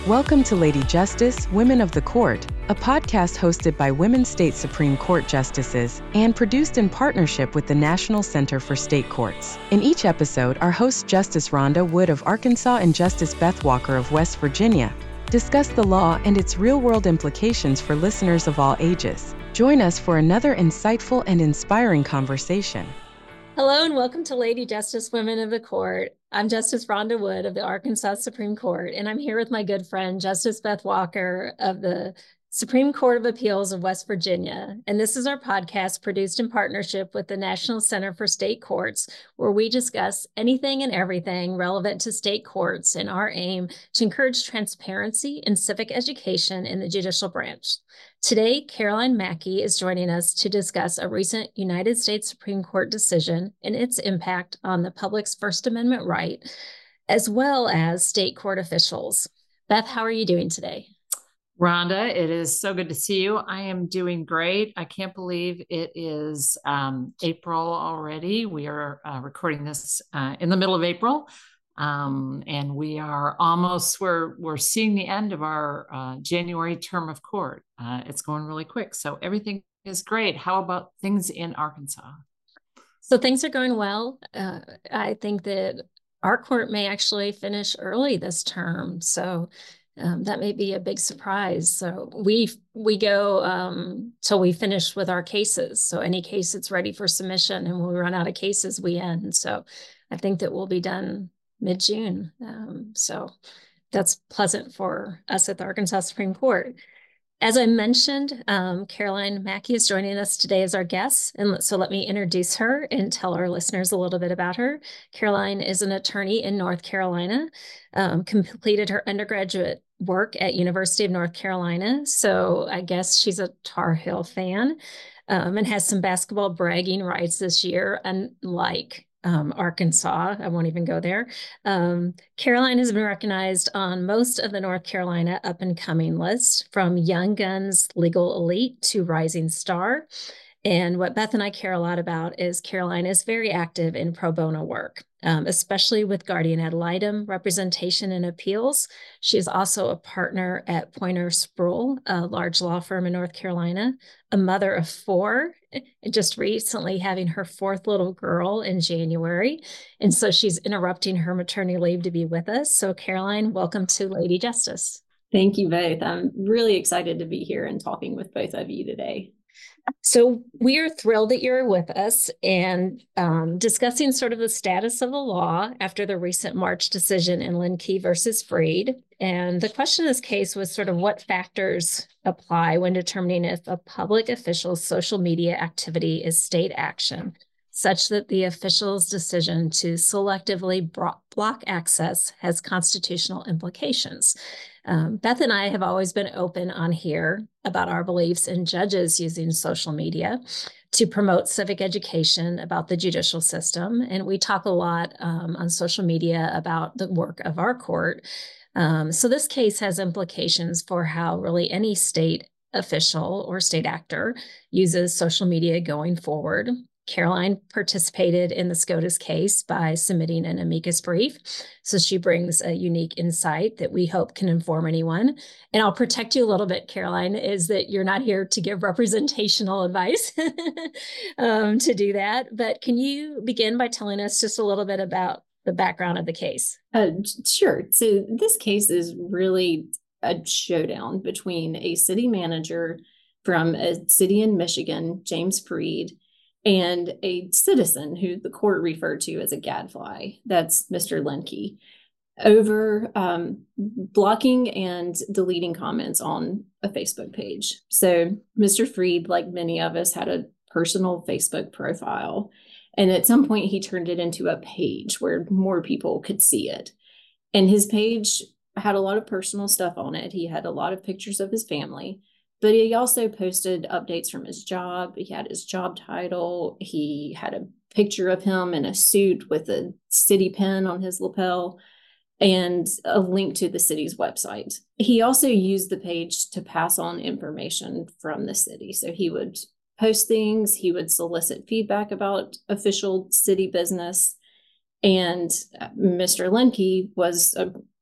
Welcome to Lady Justice, Women of the Court, a podcast hosted by Women State Supreme Court Justices and produced in partnership with the National Center for State Courts. In each episode, our hosts Justice Rhonda Wood of Arkansas and Justice Beth Walker of West Virginia discuss the law and its real-world implications for listeners of all ages. Join us for another insightful and inspiring conversation. Hello and welcome to Lady Justice, Women of the Court. I'm Justice Rhonda Wood of the Arkansas Supreme Court, and I'm here with my good friend, Justice Beth Walker of the Supreme Court of Appeals of West Virginia. And this is our podcast produced in partnership with the National Center for State Courts, where we discuss anything and everything relevant to state courts in our aim to encourage transparency and civic education in the judicial branch. Today, Caroline Mackey is joining us to discuss a recent United States Supreme Court decision and its impact on the public's First Amendment right, as well as state court officials. Beth, how are you doing today? Rhonda, it is so good to see you. I am doing great. I can't believe it is April already. We are recording this in the middle of April. And we are almost, we're seeing the end of our January term of court. It's going really quick. So everything is great. How about things in Arkansas? So things are going well. I think that our court may actually finish early this term. So that may be a big surprise. So we go till we finish with our cases. So any case that's ready for submission, and when we run out of cases, we end. So I think that we'll be done mid-June. So that's pleasant for us at the Arkansas Supreme Court. As I mentioned, Caroline Mackey is joining us today as our guest. And so let me introduce her and tell our listeners a little bit about her. Caroline is an attorney in North Carolina, completed her undergraduate work at University of North Carolina. So I guess she's a Tar Heel fan, and has some basketball bragging rights this year, unlike Arkansas. I won't even go there. Caroline has been recognized on most of the North Carolina up and coming list, from Young Guns Legal Elite to Rising Star. And what Beth and I care a lot about is Caroline is very active in pro bono work, especially with guardian ad litem representation and appeals. She is also a partner at Poynter Spruill, a large law firm in North Carolina, a mother of four, just recently having her fourth little girl in January. And so she's interrupting her maternity leave to be with us. So Caroline, welcome to Lady Justice. Thank you both. I'm really excited to be here and talking with both of you today. So we are thrilled that you're with us and discussing sort of the status of the law after the recent March decision in Linkey versus Freed. And the question in this case was sort of what factors apply when determining if a public official's social media activity is state action, such that the official's decision to selectively block access has constitutional implications. Beth and I have always been open on here about our beliefs in judges using social media to promote civic education about the judicial system. And we talk a lot on social media about the work of our court. So this case has implications for how really any state official or state actor uses social media going forward. Caroline participated in the SCOTUS case by submitting an amicus brief. So she brings a unique insight that we hope can inform anyone. And I'll protect you a little bit, Caroline, is that you're not here to give representational advice to do that. But can you begin by telling us just a little bit about the background of the case? Sure. So this case is really a showdown between a city manager from a city in Michigan, James Freed, and a citizen who the court referred to as a gadfly, that's Mr. Linkey, over blocking and deleting comments on a Facebook page. So Mr. Freed, like many of us, had a personal Facebook profile. And at some point, he turned it into a page where more people could see it. And his page had a lot of personal stuff on it. He had a lot of pictures of his family. But he also posted updates from his job. He had his job title. He had a picture of him in a suit with a city pin on his lapel and a link to the city's website. He also used the page to pass on information from the city. So he would post things, he would solicit feedback about official city business. And Mr. Linkey was a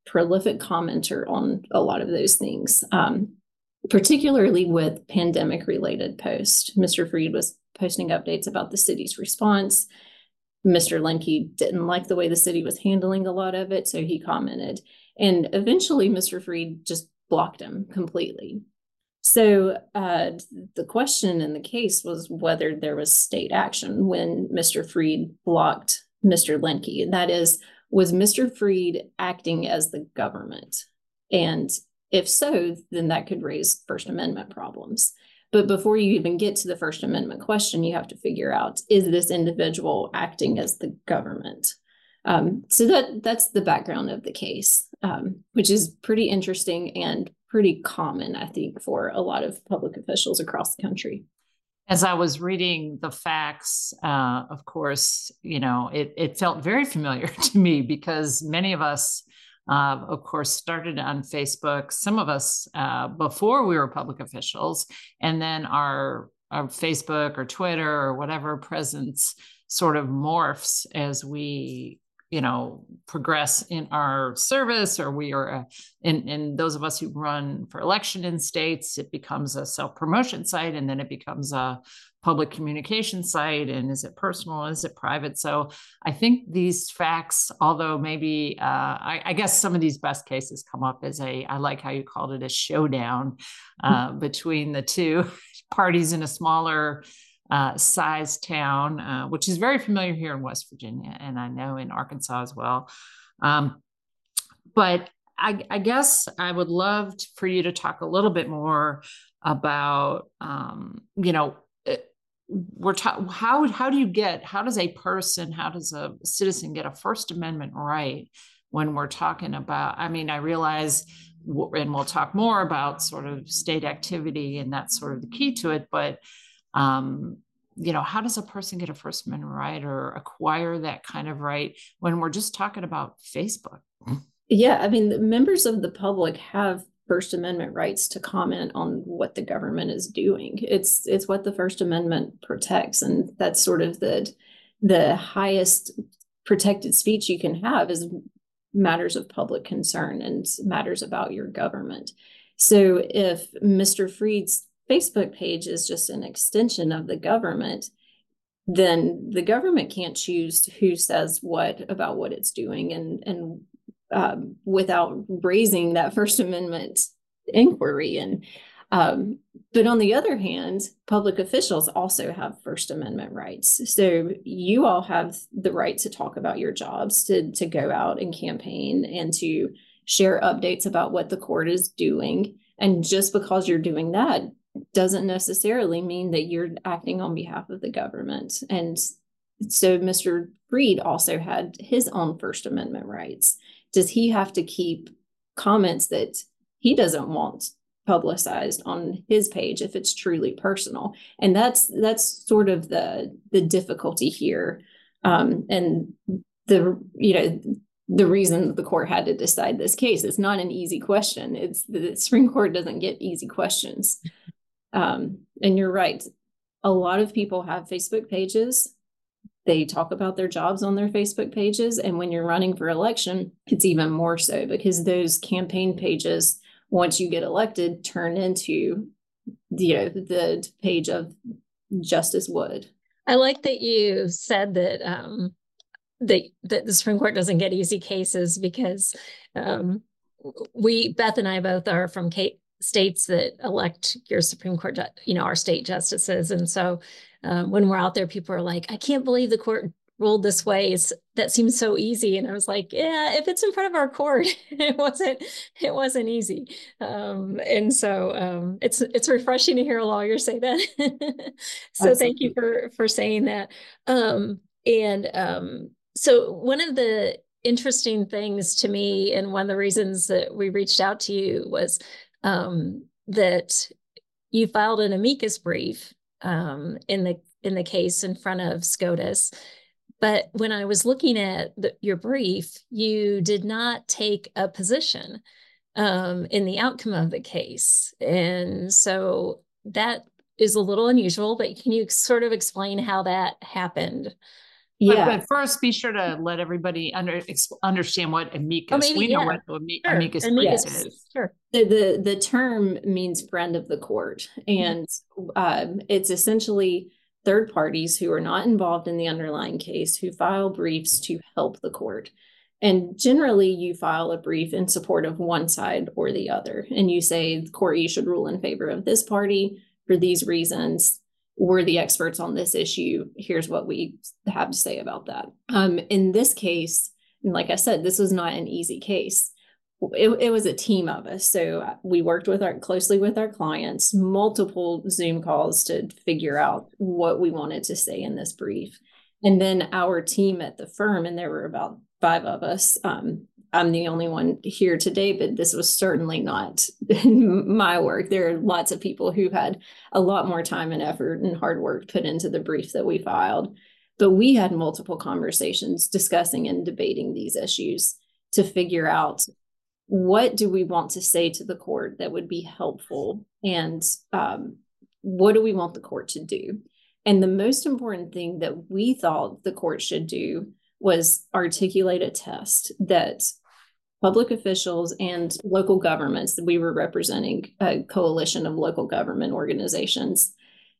prolific commenter on a lot of those things, particularly with pandemic-related posts. Mr. Freed was posting updates about the city's response. Mr. Lemke didn't like the way the city was handling a lot of it, so he commented. And eventually, Mr. Freed just blocked him completely. So the question in the case was whether there was state action when Mr. Freed blocked Mr. Lemke. And that is, was Mr. Freed acting as the government? And if so, then that could raise First Amendment problems. But before you even get to the First Amendment question, you have to figure out, is this individual acting as the government? So that's the background of the case, which is pretty interesting and pretty common, I think, for a lot of public officials across the country. As I was reading the facts, of course, it felt very familiar to me because many of us, of course, started on Facebook, some of us before we were public officials, and then our Facebook or Twitter or whatever presence sort of morphs as we progress in our service, or we are in those of us who run for election in states, it becomes a self-promotion site, and then it becomes a public communication site. And is it personal? Is it private? So I think these facts, although maybe I guess some of these best cases come up as I like how you called it, a showdown between the two parties in a smaller size town, which is very familiar here in West Virginia, and I know in Arkansas as well. But I guess I would love for you to talk a little bit more about, how does a citizen get a First Amendment right when we're talking about, I realize, and we'll talk more about sort of state activity, and that's sort of the key to it, but how does a person get a First Amendment right or acquire that kind of right when we're just talking about Facebook? Yeah, members of the public have First Amendment rights to comment on what the government is doing. It's what the First Amendment protects, and that's sort of the highest protected speech you can have is matters of public concern and matters about your government. So if Mr. Freed's Facebook page is just an extension of the government, then the government can't choose who says what about what it's doing, and without raising that First Amendment inquiry. And but on the other hand, public officials also have First Amendment rights. So you all have the right to talk about your jobs, to go out and campaign, and to share updates about what the court is doing. And just because you're doing that doesn't necessarily mean that you're acting on behalf of the government. And so Mr. Freed also had his own First Amendment rights. Does he have to keep comments that he doesn't want publicized on his page if it's truly personal? And that's sort of the difficulty here. And the reason that the court had to decide this case is not an easy question. It's the Supreme Court doesn't get easy questions. And you're right. A lot of people have Facebook pages. They talk about their jobs on their Facebook pages. And when you're running for election, it's even more so, because those campaign pages, once you get elected, turn into the page of Justice Wood. I like that you said that that the Supreme Court doesn't get easy cases, because Beth and I both are from states that elect your Supreme Court, our state justices. And so when we're out there, people are like, I can't believe the court ruled this way. That seems so easy. And I was like, yeah, if it's in front of our court, it wasn't easy. And so it's refreshing to hear a lawyer say that. So Absolutely. Thank you for saying that. So one of the interesting things to me, and one of the reasons that we reached out to you, was that you filed an amicus brief in the case in front of SCOTUS. But when I was looking at your brief, you did not take a position in the outcome of the case. And so that is a little unusual, but can you sort of explain how that happened? Yeah. But first, be sure to let everybody understand what amicus. maybe, We know yeah. what Sure. amicus Amicus brief brief. is. Sure. The term means friend of the court, and it's essentially third parties who are not involved in the underlying case who file briefs to help the court. And generally, you file a brief in support of one side or the other, and you say, the court, you should rule in favor of this party for these reasons. We're the experts on this issue. Here's what we have to say about that. In this case, and like I said, this was not an easy case. It was a team of us. So we worked closely with our clients, multiple Zoom calls to figure out what we wanted to say in this brief. And then our team at the firm, and there were about 5 of us. I'm the only one here today, but this was certainly not my work. There are lots of people who had a lot more time and effort and hard work put into the brief that we filed. But we had multiple conversations discussing and debating these issues to figure out, what do we want to say to the court that would be helpful? And what do we want the court to do? And the most important thing that we thought the court should do was articulate a test that public officials and local governments, that we were representing a coalition of local government organizations.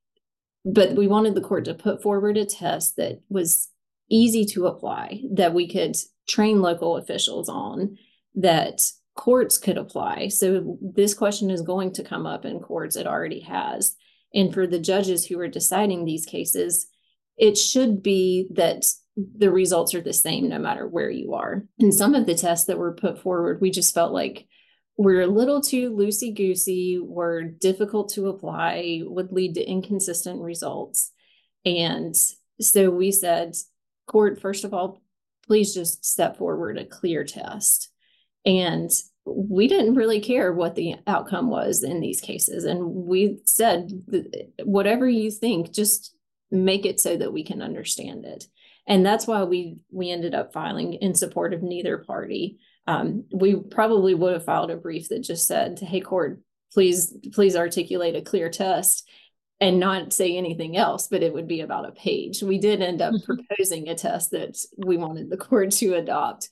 But we wanted the court to put forward a test that was easy to apply, that we could train local officials on, that courts could apply. So this question is going to come up in courts. It already has. And for the judges who are deciding these cases, it should be that the results are the same no matter where you are. And some of the tests that were put forward, we just felt like were a little too loosey-goosey, were difficult to apply, would lead to inconsistent results. And so we said, court, first of all, please just step forward a clear test. And we didn't really care what the outcome was in these cases. And we said, whatever you think, just make it so that we can understand it. And that's why we ended up filing in support of neither party. We probably would have filed a brief that just said, hey, court, please articulate a clear test and not say anything else, but it would be about a page. We did end up proposing a test that we wanted the court to adopt.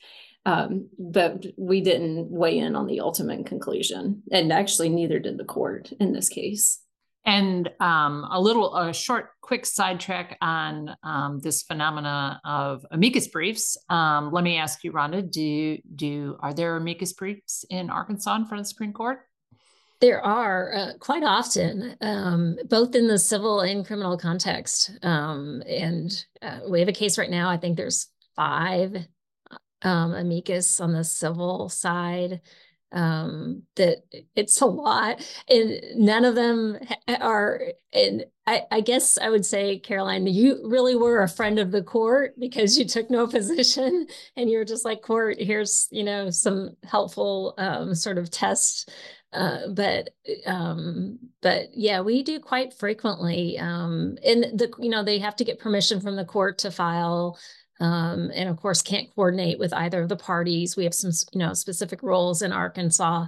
But we didn't weigh in on the ultimate conclusion. And actually, neither did the court in this case. And a short, quick sidetrack on this phenomena of amicus briefs. Let me ask you, Rhonda, are there amicus briefs in Arkansas in front of the Supreme Court? There are quite often, both in the civil and criminal context. And we have a case right now. I think there's 5 amicus on the civil side. That it's a lot, and none of them are. And I guess I would say, Caroline, you really were a friend of the court because you took no position and you're just like, court, here's, some helpful sort of tests. But yeah, we do quite frequently. And they have to get permission from the court to file. And of course, can't coordinate with either of the parties. We have some, specific roles in Arkansas,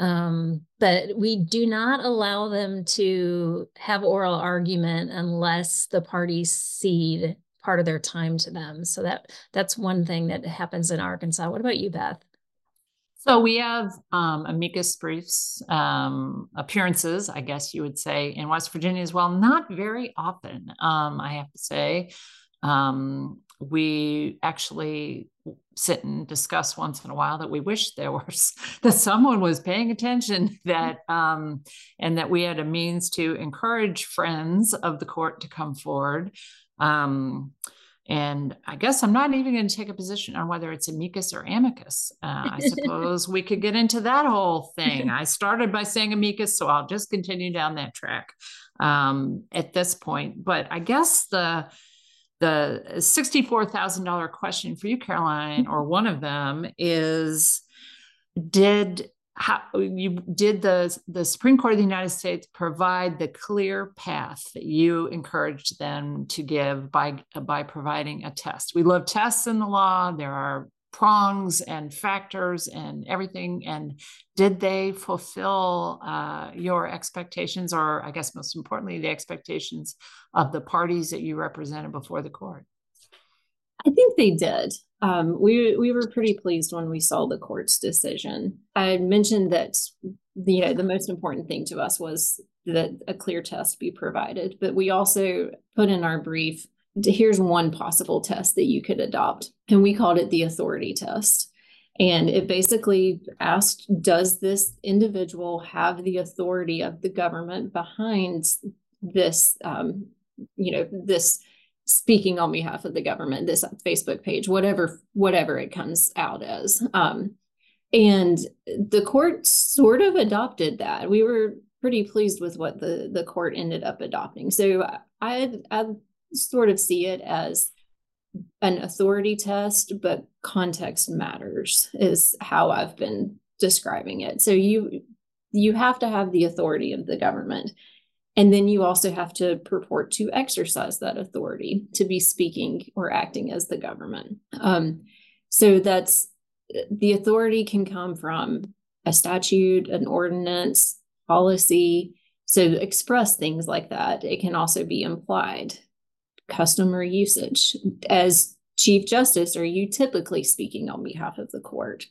but we do not allow them to have oral argument unless the parties cede part of their time to them. So that's one thing that happens in Arkansas. What about you, Beth? So we have amicus briefs, appearances, I guess you would say, in West Virginia as well. Not very often, I have to say. We actually sit and discuss once in a while that we wish that someone was paying attention, that and that we had a means to encourage friends of the court to come forward. And I guess I'm not even going to take a position on whether it's amicus or amicus. I suppose we could get into that whole thing. I started by saying amicus, so I'll just continue down that track at this point. But I guess the $64,000 question for you, Caroline, or one of them is, did the Supreme Court of the United States provide the clear path that you encouraged them to give by providing a test? We love tests in the law. There are prongs and factors and everything. And did they fulfill your expectations, or I guess most importantly, the expectations of the parties that you represented before the court? I think they did. We were pretty pleased when we saw the court's decision. I had mentioned that the most important thing to us was that a clear test be provided, but we also put in our brief, here's one possible test that you could adopt, and we called it the authority test. And it basically asked, does this individual have the authority of the government behind this, this speaking on behalf of the government, this Facebook page, whatever it comes out as. And the court sort of adopted that. We were pretty pleased with what the court ended up adopting. So I sort of see it as an authority test, but context matters is how I've been describing it. So you have to have the authority of the government. And then you also have to purport to exercise that authority to be speaking or acting as the government. So that's the authority can come from a statute, an ordinance, policy. So express things like that. It can also be implied. Custom or usage. As Chief Justice, are you typically speaking on behalf of the court?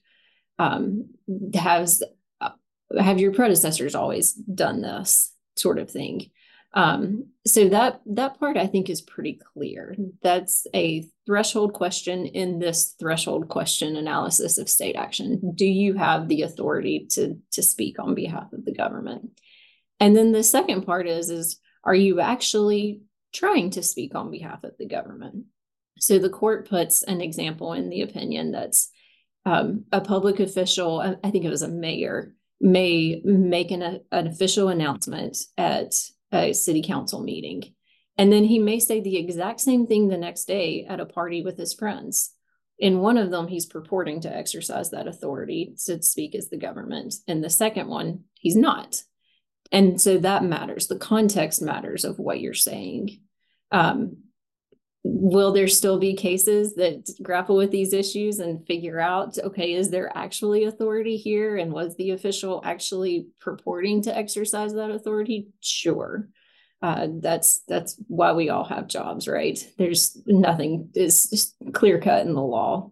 Have your predecessors always done this sort of thing? So that part I think is pretty clear. That's a threshold question in this threshold question analysis of state action. Do you have the authority to speak on behalf of the government? And then the second part is are you actually trying to speak on behalf of the government? So the court puts an example in the opinion that's a public official, I think it was a mayor, may make an official announcement at a city council meeting. And then he may say the exact same thing the next day at a party with his friends. In one of them, he's purporting to exercise that authority to speak as the government. In the second one, he's not. And so that matters. The context matters of what you're saying. Will there still be cases that grapple with these issues and figure out, okay, is there actually authority here? And was the official actually purporting to exercise that authority? Sure. That's why we all have jobs, right? There's nothing is just clear cut in the law.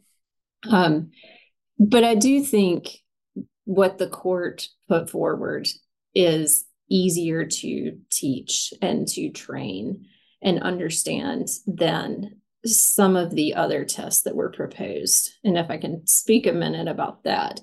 But I do think what the court put forward is easier to teach and to train and understand than some of the other tests that were proposed. And if I can speak a minute about that,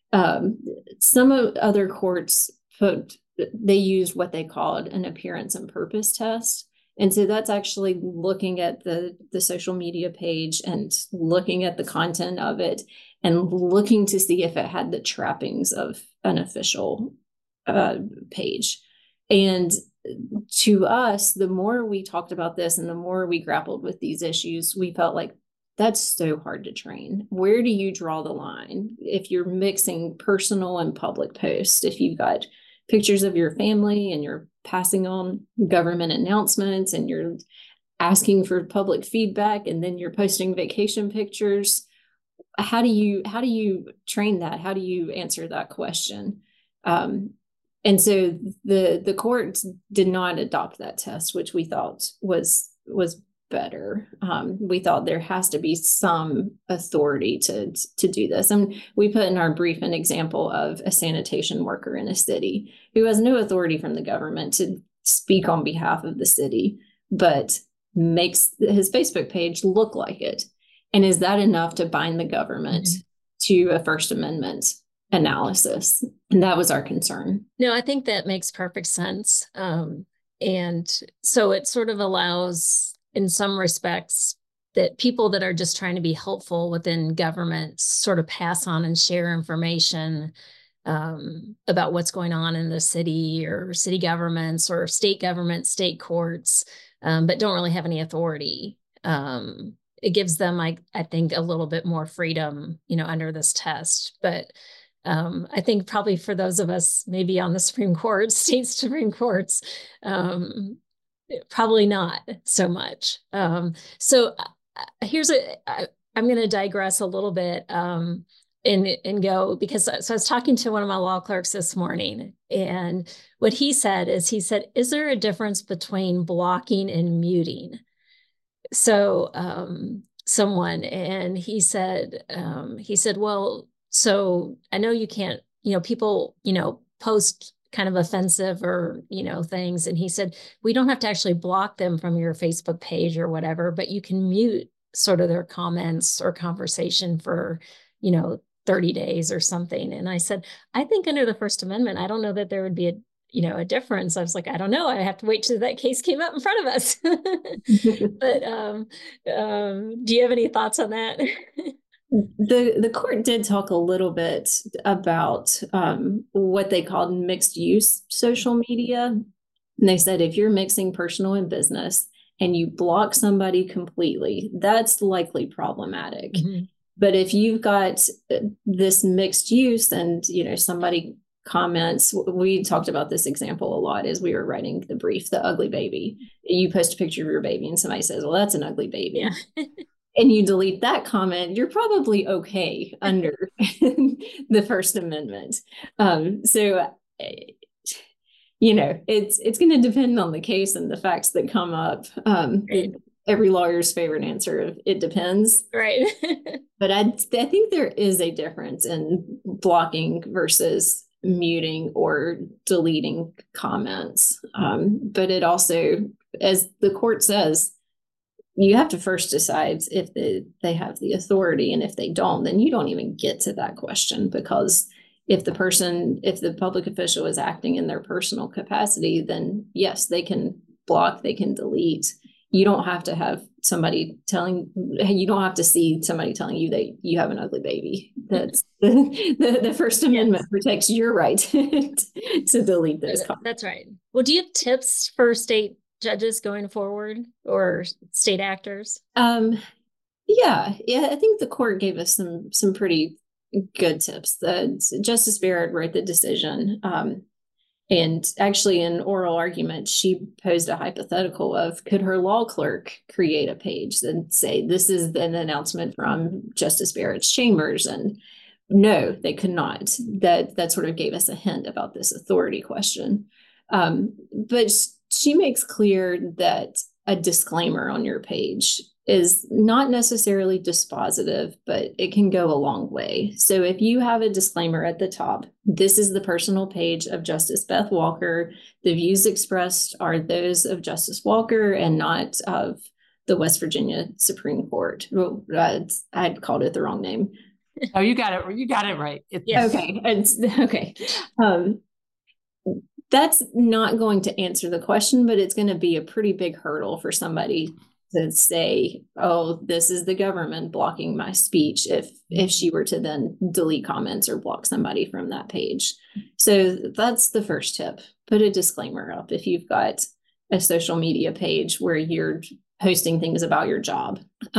some of other courts they used what they called an appearance and purpose test. And so that's actually looking at the social media page and looking at the content of it and looking to see if it had the trappings of an official page. And to us, the more we talked about this and the more we grappled with these issues, we felt like that's so hard to train. Where do you draw the line? If you're mixing personal and public posts, if you've got pictures of your family and you're passing on government announcements and you're asking for public feedback and then you're posting vacation pictures, how do you train that? How do you answer that question? And so the courts did not adopt that test, which we thought was better. We thought there has to be some authority to do this. And we put in our brief an example of a sanitation worker in a city who has no authority from the government to speak on behalf of the city, but makes his Facebook page look like it. And is that enough to bind the government to a First Amendment analysis? And that was our concern. No, I think that makes perfect sense. And so it sort of allows, in some respects, that people that are just trying to be helpful within government sort of pass on and share information about what's going on in the city or city governments or state governments, state courts, but don't really have any authority. It gives them, I think, a little bit more freedom, under this test. But I think probably for those of us maybe on the Supreme Court, state Supreme Courts, probably not so much. So I'm going to digress a little bit and go, because I was talking to one of my law clerks this morning, and what he said, is there a difference between blocking and muting? So someone, and he said, well, so I know you can't, people, post kind of offensive or, things. And he said, we don't have to actually block them from your Facebook page or whatever, but you can mute sort of their comments or conversation for, 30 days or something. And I said, I think under the First Amendment, I don't know that there would be a difference. I was like, I don't know. I have to wait till that case came up in front of us. But do you have any thoughts on that? The court did talk a little bit about what they called mixed use social media. And they said if you're mixing personal and business and you block somebody completely, that's likely problematic. Mm-hmm. But if you've got this mixed use and, somebody comments, we talked about this example a lot as we were writing the brief, the ugly baby. You post a picture of your baby and somebody says, well, that's an ugly baby. Yeah. And you delete that comment, you're probably okay under the First Amendment. So, it's going to depend on the case and the facts that come up. Right. Every lawyer's favorite answer, it depends. Right. But I think there is a difference in blocking versus muting or deleting comments. But it also, as the court says, you have to first decide if they have the authority, and if they don't, then you don't even get to that question, because if the public official is acting in their personal capacity, then yes, they can block, they can delete. You don't have to have you don't have to see somebody telling you that you have an ugly baby. That's the First Amendment protects your right to delete those comments. That's right. Well, do you have tips for state judges going forward, or state actors? Yeah, I think the court gave us some pretty good tips. Justice Barrett wrote the decision, and actually in oral argument, she posed a hypothetical of, could her law clerk create a page and say, this is an announcement from Justice Barrett's chambers? And no, they could not. That sort of gave us a hint about this authority question. But she makes clear that a disclaimer on your page is not necessarily dispositive, but it can go a long way. So if you have a disclaimer at the top, this is the personal page of Justice Beth Walker. The views expressed are those of Justice Walker and not of the West Virginia Supreme Court. Well, I'd called it the wrong name. Oh, you got it. You got it right. Yes. Okay. Okay. That's not going to answer the question, but it's going to be a pretty big hurdle for somebody to say, oh, this is the government blocking my speech, if she were to then delete comments or block somebody from that page. So that's the first tip. Put a disclaimer up if you've got a social media page where you're posting things about your job.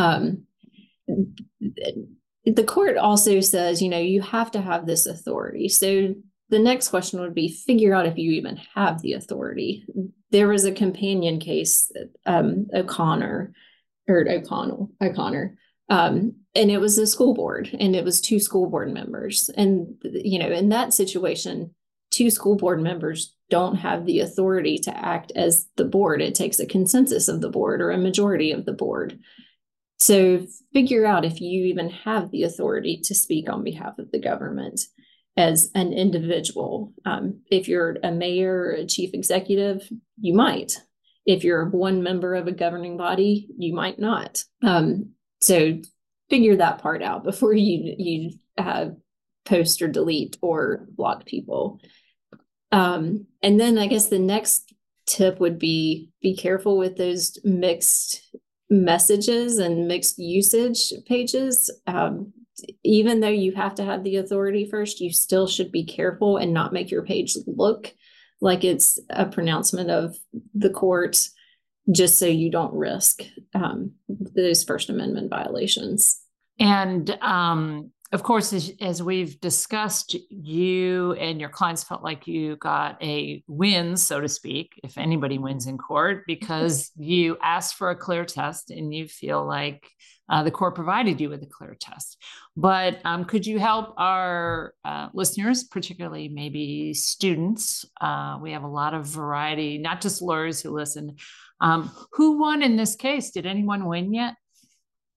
The court also says, you have to have this authority. So the next question would be, figure out if you even have the authority. There was a companion case, O'Connor, and it was a school board, and it was 2 school board members. And, in that situation, 2 school board members don't have the authority to act as the board. It takes a consensus of the board or a majority of the board. So figure out if you even have the authority to speak on behalf of the government as an individual. If you're a mayor or a chief executive, you might. If you're one member of a governing body, you might not. So figure that part out before you post or delete or block people. And then I guess the next tip would be careful with those mixed messages and mixed usage pages. Even though you have to have the authority first, you still should be careful and not make your page look like it's a pronouncement of the court, just so you don't risk those First Amendment violations. And of course, as we've discussed, you and your clients felt like you got a win, so to speak, if anybody wins in court, because you asked for a clear test and you feel like the court provided you with a clear test. But could you help our listeners, particularly maybe students? We have a lot of variety, not just lawyers who listen. Who won in this case? Did anyone win yet?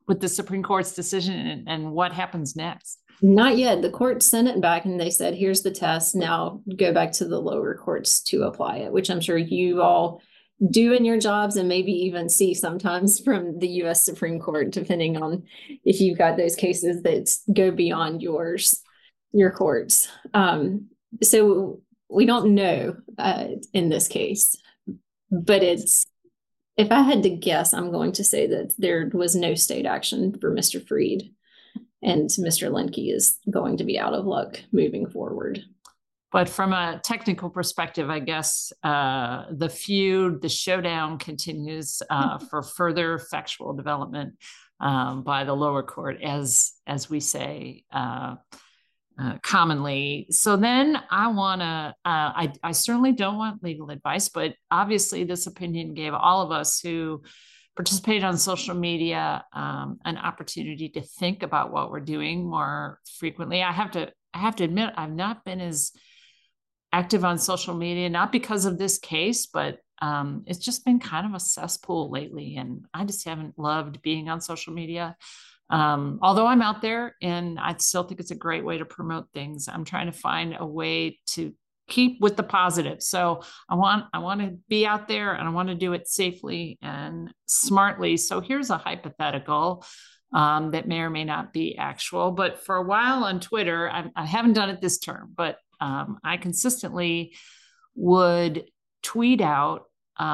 with the Supreme Court's decision and what happens next? Not yet. The court sent it back and they said, here's the test. Now go back to the lower courts to apply it, which I'm sure you all do in your jobs and maybe even see sometimes from the U.S. Supreme Court, depending on if you've got those cases that go beyond your courts. So we don't know in this case, but if I had to guess, I'm going to say that there was no state action for Mr. Freed, and Mr. Liedtke is going to be out of luck moving forward. But from a technical perspective, I guess the feud, the showdown continues for further factual development by the lower court, as we say commonly. So then I certainly don't want legal advice, but obviously this opinion gave all of us who participated on social media an opportunity to think about what we're doing more frequently. I have to admit, I've not been as active on social media, not because of this case, but it's just been kind of a cesspool lately. And I just haven't loved being on social media. Although I'm out there and I still think it's a great way to promote things. I'm trying to find a way to keep with the positive. So I want to be out there and I want to do it safely and smartly. So here's a hypothetical that may or may not be actual, but for a while on Twitter, I haven't done it this term, but I consistently would tweet out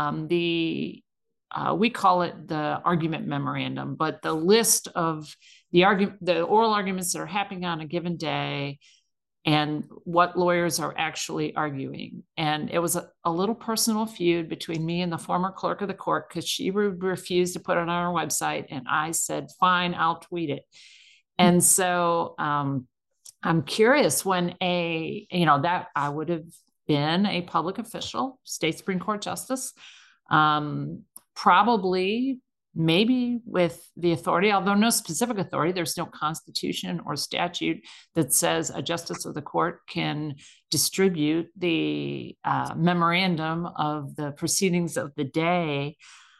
we call it the argument memorandum, but the list of the oral arguments that are happening on a given day and what lawyers are actually arguing. And it was a little personal feud between me and the former clerk of the court because she refused to put it on our website. And I said, fine, I'll tweet it. And so I'm curious when that I would have been a public official, state Supreme Court justice, probably maybe with the authority, although no specific authority, there's no constitution or statute that says a justice of the court can distribute the memorandum of the proceedings of the day.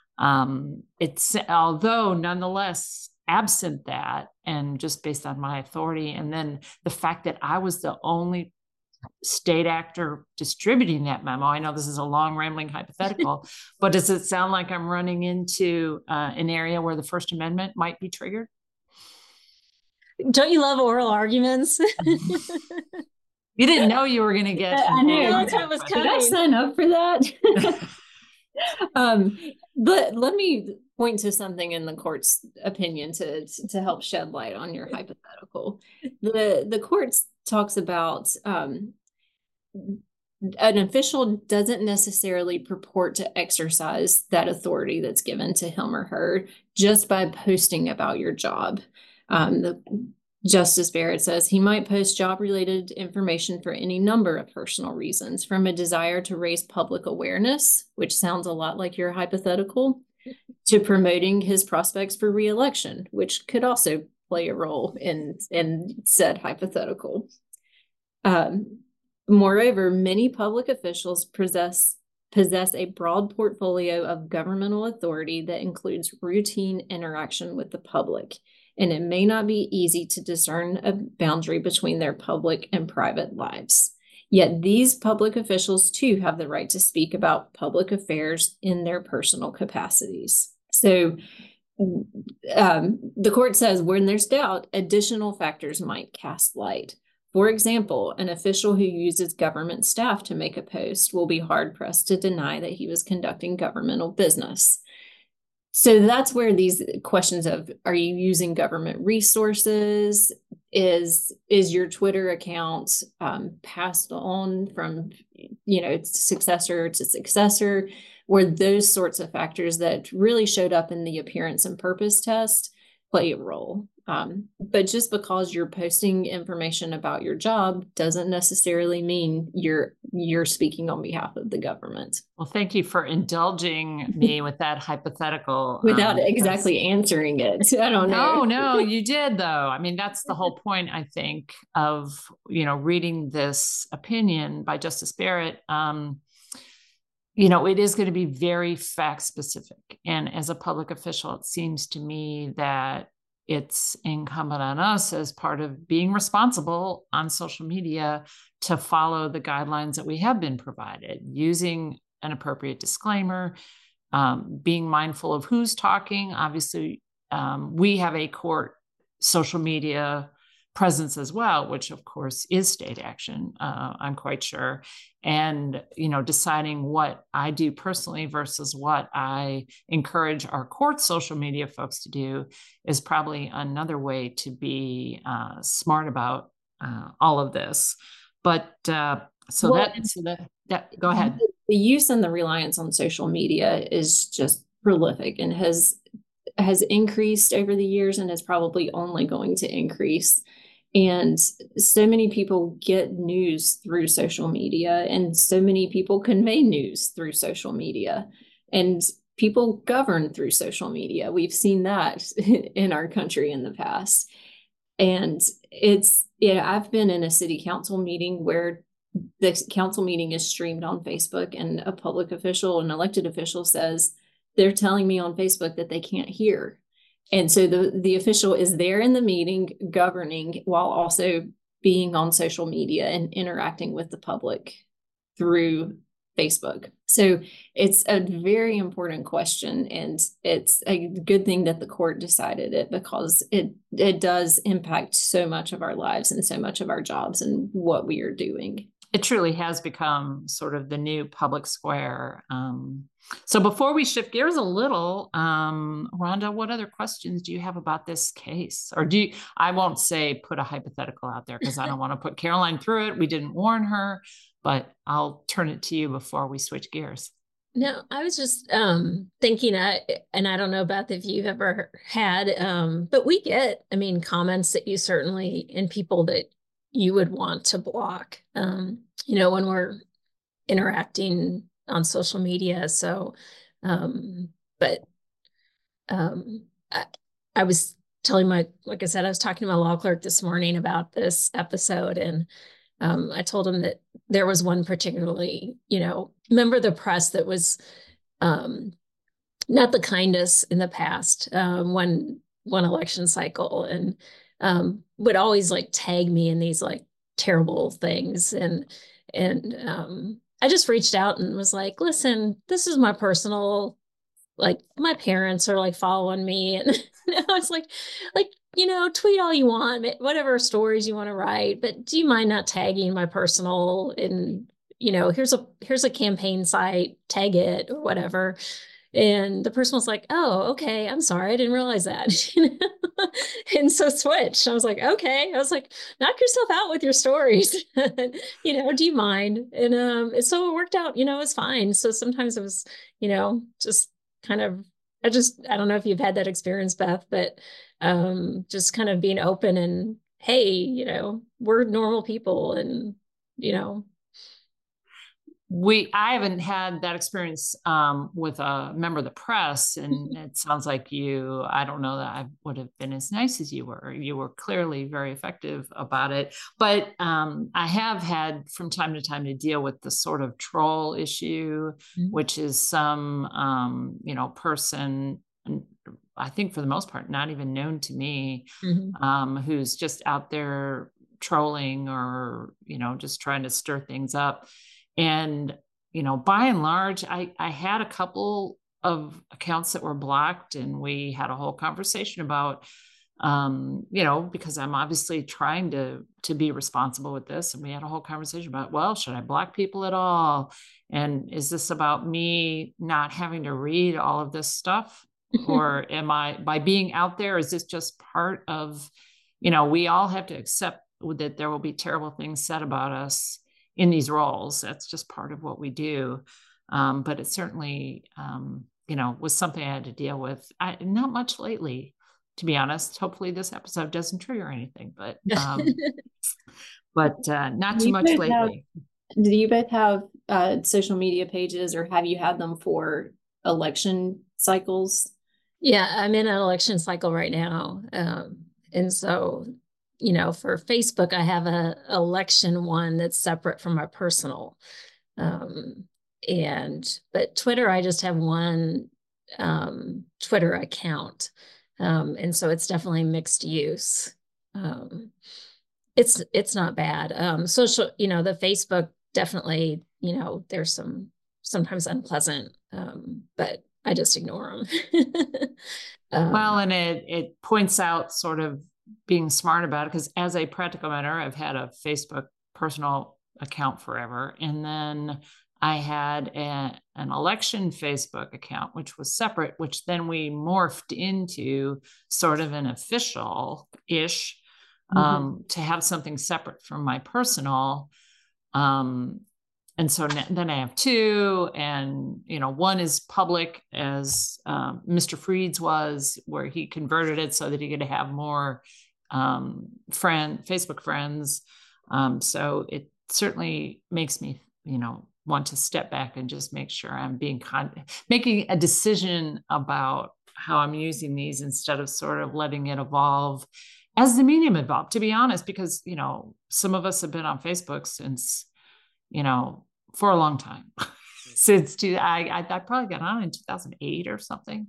Although nonetheless, absent that, and just based on my authority, and then the fact that I was the only state actor distributing that memo. I know this is a long rambling hypothetical, but does it sound like I'm running into an area where the First Amendment might be triggered? Don't you love oral arguments? You didn't know you were going to get. I know. That's what was coming. Did I sign up for that? But let me point to something in the court's opinion to help shed light on your hypothetical. The court talks about an official doesn't necessarily purport to exercise that authority that's given to him or her just by posting about your job. Justice Barrett says he might post job-related information for any number of personal reasons, from a desire to raise public awareness, which sounds a lot like your hypothetical, to promoting his prospects for re-election, which could also play a role in said hypothetical. Moreover, many public officials possess a broad portfolio of governmental authority that includes routine interaction with the public, and it may not be easy to discern a boundary between their public and private lives. Yet these public officials too have the right to speak about public affairs in their personal capacities. So the court says when there's doubt, additional factors might cast light. For example, an official who uses government staff to make a post will be hard-pressed to deny that he was conducting governmental business. So that's where these questions of, are you using government resources? Is your Twitter account passed on from, successor to successor? Were those sorts of factors that really showed up in the appearance and purpose test play a role? But just because you're posting information about your job doesn't necessarily mean you're speaking on behalf of the government. Well, thank you for indulging me with that hypothetical. Without exactly answering it. I don't know. No, you did though. I mean, that's the whole point, I think, of, reading this opinion by Justice Barrett. It is going to be very fact specific. And as a public official, it seems to me that it's incumbent on us as part of being responsible on social media to follow the guidelines that we have been provided, using an appropriate disclaimer, being mindful of who's talking. Obviously, we have a court social media presence as well, which of course is state action, I'm quite sure. And, deciding what I do personally versus what I encourage our court social media folks to do is probably another way to be smart about all of this. But go ahead. The use and the reliance on social media is just prolific and has increased over the years and is probably only going to increase. And so many people get news through social media, and so many people convey news through social media, and people govern through social media. We've seen that in our country in the past. And I've been in a city council meeting where the council meeting is streamed on Facebook, and a public official, an elected official, says they're telling me on Facebook that they can't hear. And so the official is there in the meeting governing while also being on social media and interacting with the public through Facebook. So it's a very important question, and it's a good thing that the court decided it, because it does impact so much of our lives and so much of our jobs and what we are doing. It truly has become sort of the new public square. So before we shift gears a little, Rhonda, what other questions do you have about this case? Or I won't say put a hypothetical out there because I don't want to put Caroline through it. We didn't warn her, but I'll turn it to you before we switch gears. No, I was just thinking, and I don't know, Beth, if you've ever had, but we get, comments that you certainly, and people that you would want to block, when we're interacting on social media. So, I was telling like I said, I was talking to my law clerk this morning about this episode, and I told him that there was one particularly, member of the press that was not the kindest in the past, one election cycle, and would always tag me in these terrible things. And I just reached out and was like, listen, this is my personal, my parents are following me. And I was like, tweet all you want, whatever stories you want to write, but do you mind not tagging my personal? And, here's a campaign site, tag it or whatever. And the person was like, oh, okay, I'm sorry, I didn't realize that. And so switched. I was like, okay. I was like, knock yourself out with your stories. Do you mind? And so it worked out, it's fine. So sometimes it was, just kind of, I don't know if you've had that experience, Beth, but just kind of being open and, hey, we're normal people, and, I haven't had that experience with a member of the press, and it sounds like I don't know that I would have been as nice as you were. You were clearly very effective about it, but I have had from time to time to deal with the sort of troll issue, which is some, person, I think for the most part, not even known to me, who's just out there trolling or, just trying to stir things up. And, by and large, I had a couple of accounts that were blocked, and we had a whole conversation about, because I'm obviously trying to be responsible with this. And we had a whole conversation about, well, should I block people at all? And is this about me not having to read all of this stuff? Or am I, by being out there, is this just part of, we all have to accept that there will be terrible things said about us in these roles. That's just part of what we do. But it certainly, was something I had to deal with. Not much lately, to be honest. Hopefully this episode doesn't trigger anything, but not too much lately. Do you both have social media pages, or have you had them for election cycles? Yeah, I'm in an election cycle right now. And so, for Facebook, I have an election one that's separate from my personal. But Twitter, I just have one Twitter account. And so it's definitely mixed use. It's not bad. Social, the Facebook definitely, there's sometimes unpleasant, but I just ignore them. Well, and it points out sort of being smart about it, because as a practical matter, I've had a Facebook personal account forever. And then I had an election Facebook account, which was separate, which then we morphed into sort of an official-ish to have something separate from my personal. And so then I have two, and one is public, as Mr. Freed's was, where he converted it so that he could have more Facebook friends. So it certainly makes me, want to step back and just make sure I'm making a decision about how I'm using these, instead of sort of letting it evolve as the medium evolved, to be honest, because, some of us have been on Facebook since, for a long time. Since I probably got on in 2008 or something.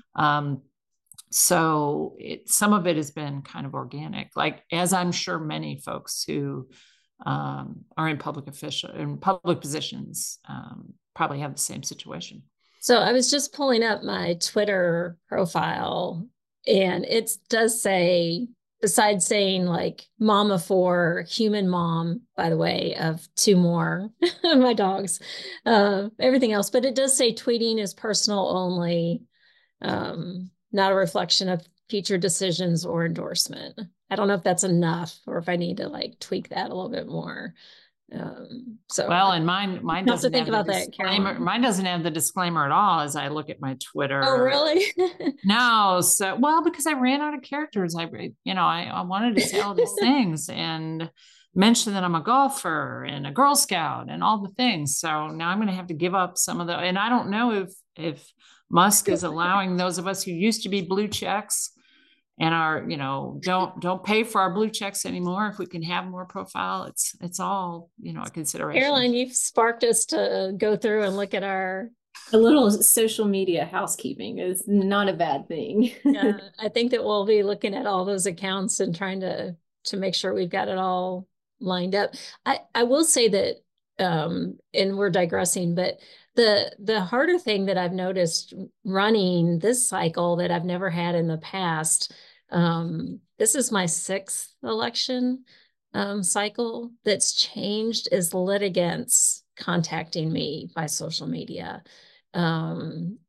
So some of it has been kind of organic, like, as I'm sure many folks who are in public positions probably have the same situation. So I was just pulling up my Twitter profile, and it does say, besides saying like mama for human mom, by the way, of two more of my dogs, everything else, but it does say tweeting is personal only, not a reflection of future decisions or endorsement. I don't know if that's enough, or if I need to like tweak that a little bit more. Well, and mine doesn't have the disclaimer. Mine doesn't have the disclaimer at all as I look at my Twitter. Oh, really? No. So, well, because I ran out of characters. I wanted to say all these things and mention that I'm a golfer and a Girl Scout and all the things. So now I'm going to have to give up some of the, and I don't know if Musk is allowing those of us who used to be blue checks and are, don't pay for our blue checks anymore. If we can have more profile, it's all, a consideration. Caroline, you've sparked us to go through and look at a little social media housekeeping is not a bad thing. Yeah, I think that we'll be looking at all those accounts and trying to make sure we've got it all lined up. I will say that, and we're digressing, but the harder thing that I've noticed running this cycle that I've never had in the past, this is my 6th election cycle that's changed, is litigants contacting me by social media, and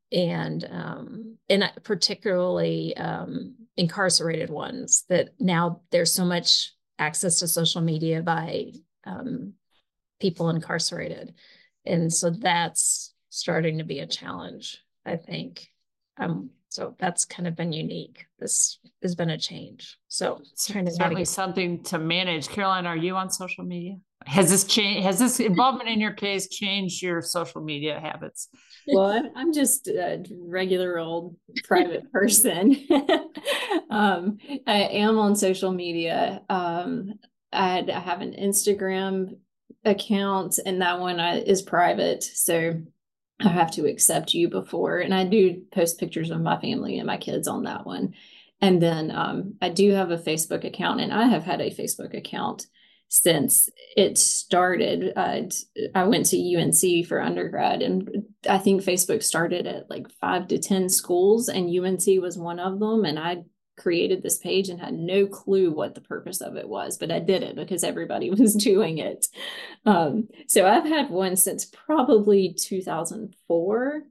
particularly incarcerated ones, that now there's so much access to social media by people incarcerated. And so that's starting to be a challenge, I think. So that's kind of been unique. This has been a change. So it's certainly something to manage. Caroline, are you on social media? Has this involvement in your case changed your social media habits? Well, I'm just a regular old private person. I am on social media. I have an Instagram account, and that one is private. So I have to accept you before, and I do post pictures of my family and my kids on that one. And then I do have a Facebook account, and I have had a Facebook account since it started. I went to UNC for undergrad, and I think Facebook started at like 5 to 10 schools, and UNC was one of them. And I created this page and had no clue what the purpose of it was, but I did it because everybody was doing it. So I've had one since probably 2004.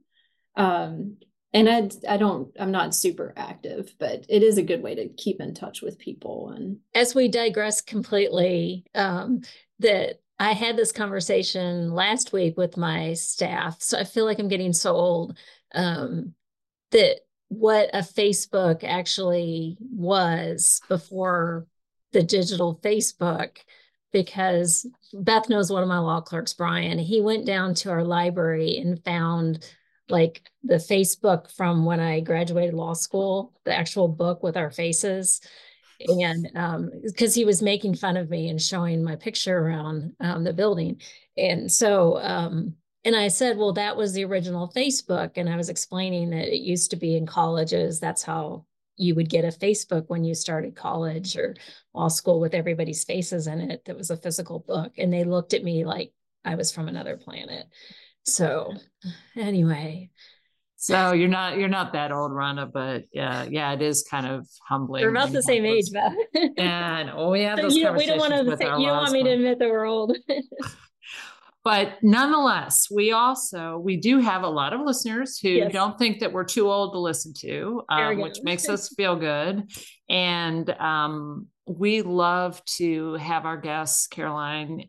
And I'm not super active, but it is a good way to keep in touch with people. And as we digress completely, that I had this conversation last week with my staff. So I feel like I'm getting so old, that what a Facebook actually was before the digital Facebook, because Beth knows one of my law clerks, Brian. He went down to our library and found like the Facebook from when I graduated law school, the actual book with our faces. And because he was making fun of me and showing my picture around the building. And so, and I said, well, that was the original Facebook. And I was explaining that it used to be in colleges. That's how, you would get a Facebook when you started college or law school with everybody's faces in it. That was a physical book. And they looked at me like I was from another planet. So anyway. So you're not that old, Rhonda, but yeah, it is kind of humbling. We're about the same age, Beth. And we have so those conversations we don't want with our you don't want me to admit that we're old. But nonetheless, we do have a lot of listeners who don't think that we're too old to listen to, which makes us feel good. And we love to have our guests, Caroline,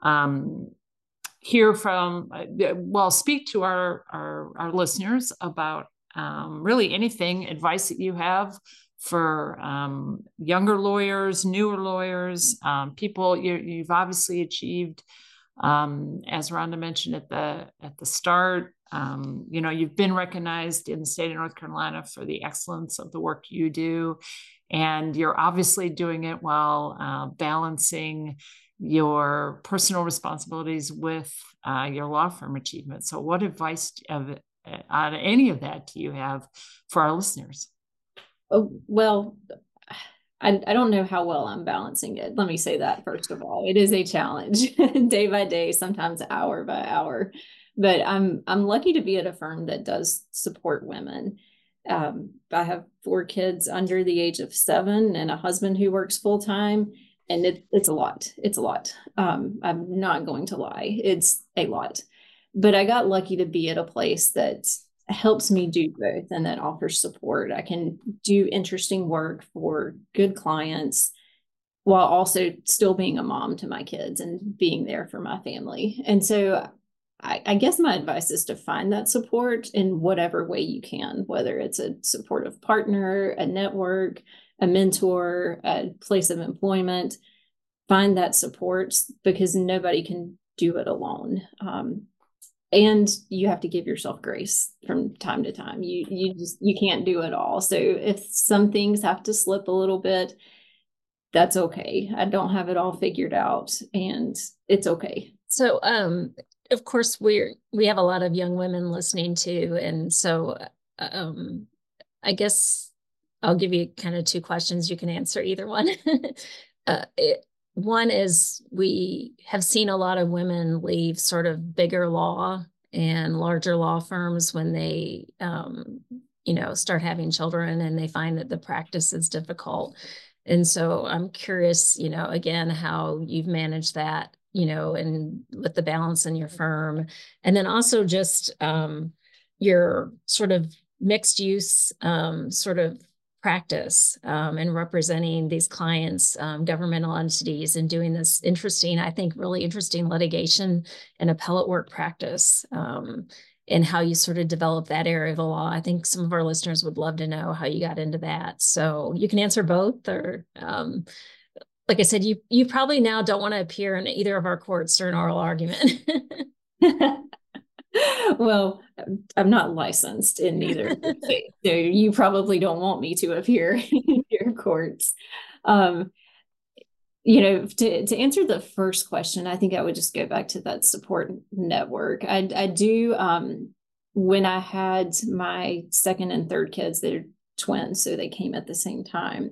hear from, speak to our listeners about really anything, advice that you have for younger lawyers, newer lawyers, people you've obviously achieved. As Rhonda mentioned at the start, you've been recognized in the state of North Carolina for the excellence of the work you do, and you're obviously doing it while balancing your personal responsibilities with your law firm achievement. So what advice on any of that do you have for our listeners? Oh, well, I don't know how well I'm balancing it. Let me say that first of all. It is a challenge day by day, sometimes hour by hour. But I'm lucky to be at a firm that does support women. I have 4 kids under the age of 7 and a husband who works full time. And it's a lot. It's a lot. I'm not going to lie. It's a lot. But I got lucky to be at a place that helps me do both and that offers support. I can do interesting work for good clients while also still being a mom to my kids and being there for my family. And so I guess my advice is to find that support in whatever way you can, whether it's a supportive partner, a network, a mentor, a place of employment. Find that support because nobody can do it alone. And you have to give yourself grace from time to time. You can't do it all. So if some things have to slip a little bit, that's okay. I don't have it all figured out, and it's okay. So, of course, we have a lot of young women listening too, and so I guess I'll give you kind of 2 questions. You can answer either one. One is we have seen a lot of women leave sort of bigger law and larger law firms when they, start having children and they find that the practice is difficult. And so I'm curious, again, how you've managed that, and with the balance in your firm. And then also just your sort of mixed use sort of practice and representing these clients, governmental entities, and doing this really interesting litigation and appellate work practice, and how you sort of develop that area of the law. I think some of our listeners would love to know how you got into that. So you can answer both, or like I said, you probably now don't want to appear in either of our courts during oral argument. Well, I'm not licensed in neither state, so you probably don't want me to appear in your courts. To answer the first question, I think I would just go back to that support network. I do. When I had my second and third kids, they're twins, so they came at the same time.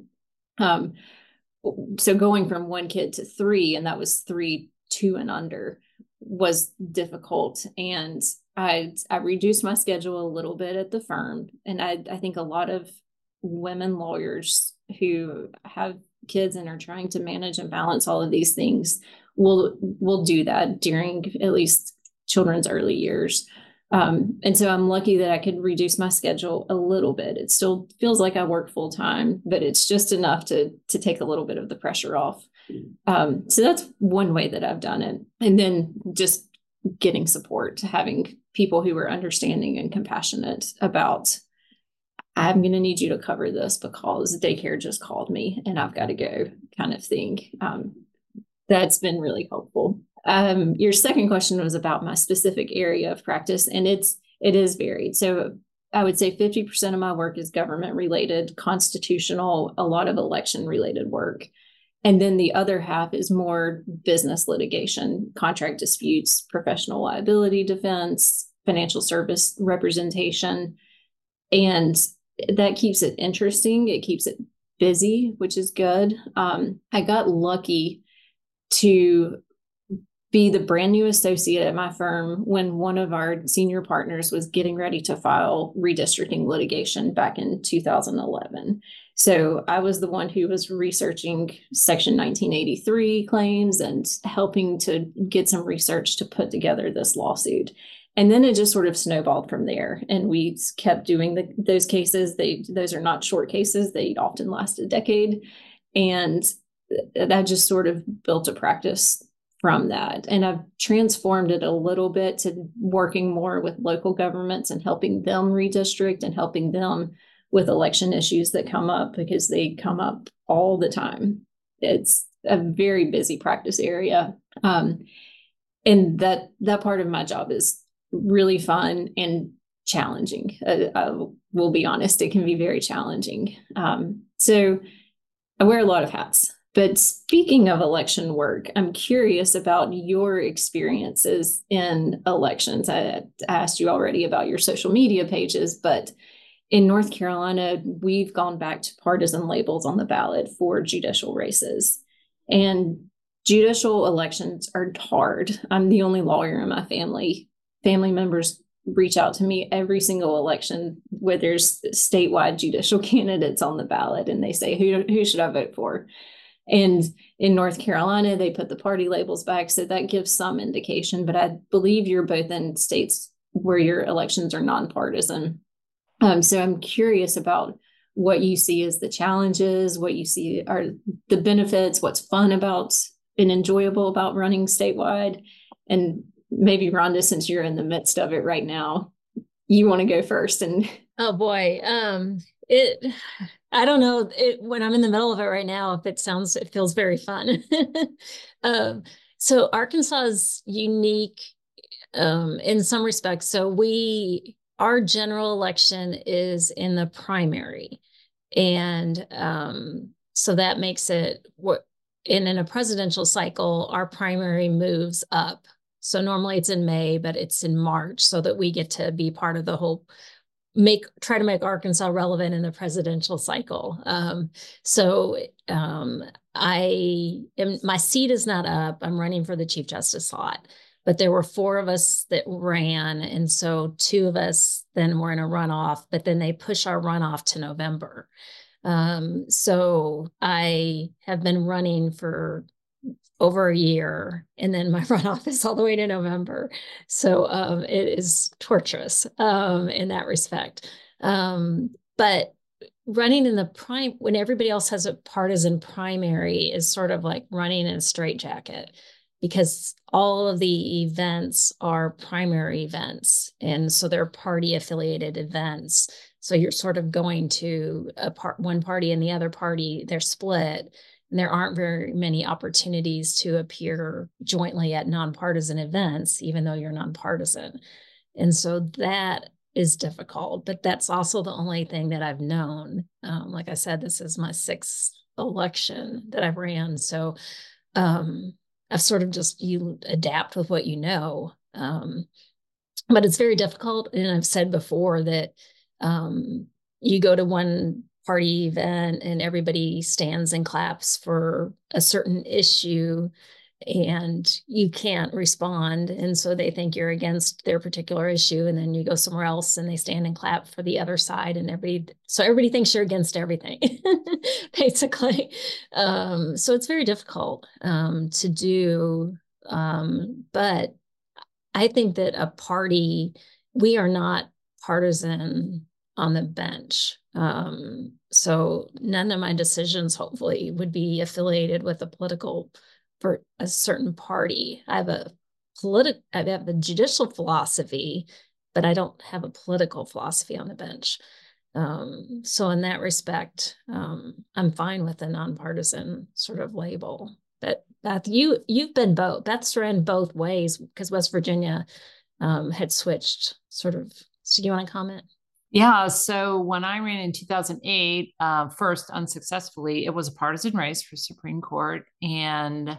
So going from 1 kid to 3, and that was 3, 2 and under, was difficult. And I reduced my schedule a little bit at the firm. And I think a lot of women lawyers who have kids and are trying to manage and balance all of these things will do that during at least children's early years. And so I'm lucky that I could reduce my schedule a little bit. It still feels like I work full time, but it's just enough to take a little bit of the pressure off. So that's one way that I've done it. And then just getting support, having people who are understanding and compassionate about, I'm going to need you to cover this because daycare just called me and I've got to go, kind of thing. That's been really helpful. Your second question was about my specific area of practice, and it is varied. So I would say 50% of my work is government related, constitutional, a lot of election related work. And then the other half is more business litigation, contract disputes, professional liability defense, financial service representation. And that keeps it interesting. It keeps it busy, which is good. I got lucky to be the brand new associate at my firm when one of our senior partners was getting ready to file redistricting litigation back in 2011. So I was the one who was researching Section 1983 claims and helping to get some research to put together this lawsuit. And then it just sort of snowballed from there. And we kept doing those cases. Those are not short cases. They often last a decade. And that just sort of built a practice from that. And I've transformed it a little bit to working more with local governments and helping them redistrict and helping them with election issues that come up, because they come up all the time. It's a very busy practice area. And that part of my job is really fun and challenging. I will be honest, it can be very challenging. So I wear a lot of hats. But speaking of election work, I'm curious about your experiences in elections. I asked you already about your social media pages, but in North Carolina, we've gone back to partisan labels on the ballot for judicial races. And judicial elections are hard. I'm the only lawyer in my family. Family members reach out to me every single election where there's statewide judicial candidates on the ballot, and they say, who should I vote for? And in North Carolina, they put the party labels back, so that gives some indication. But I believe you're both in states where your elections are nonpartisan. So I'm curious about what you see as the challenges, what you see are the benefits, what's fun about and enjoyable about running statewide. And maybe Rhonda, since you're in the midst of it right now, you want to go first. And oh boy, I don't know when I'm in the middle of it right now, if it feels very fun. So Arkansas is unique in some respects. So our general election is in the primary. And so that makes it in a presidential cycle, our primary moves up. So normally it's in May, but it's in March, so that we get to be part of the whole try to make Arkansas relevant in the presidential cycle. My seat is not up. I'm running for the Chief Justice slot, but there were 4 of us that ran. And so 2 of us then were in a runoff, but then they push our runoff to November. So I have been running for over a year, and then my runoff is all the way to November. So it is torturous in that respect. But running in the when everybody else has a partisan primary, is sort of like running in a straitjacket, because all of the events are primary events. And so they're party affiliated events. So you're sort of going to one party and the other party, they're split. And there aren't very many opportunities to appear jointly at nonpartisan events, even though you're nonpartisan. And so that is difficult, but that's also the only thing that I've known. Like I said, this is my 6th election that I've ran. So I've sort of you adapt with what you know. But it's very difficult. And I've said before that you go to one party event and everybody stands and claps for a certain issue, and you can't respond. And so they think you're against their particular issue. And then you go somewhere else and they stand and clap for the other side, and everybody thinks you're against everything, basically. So it's very difficult to do. But I think that we are not partisan on the bench. So none of my decisions, hopefully, would be affiliated with for a certain party. I have a judicial philosophy, but I don't have a political philosophy on the bench. So in that respect, I'm fine with a nonpartisan sort of label. But Beth, you've been both. Beth's ran both ways, because West Virginia had switched sort of. So do you want to comment? Yeah. So when I ran in 2008, first unsuccessfully, it was a partisan race for Supreme Court. And,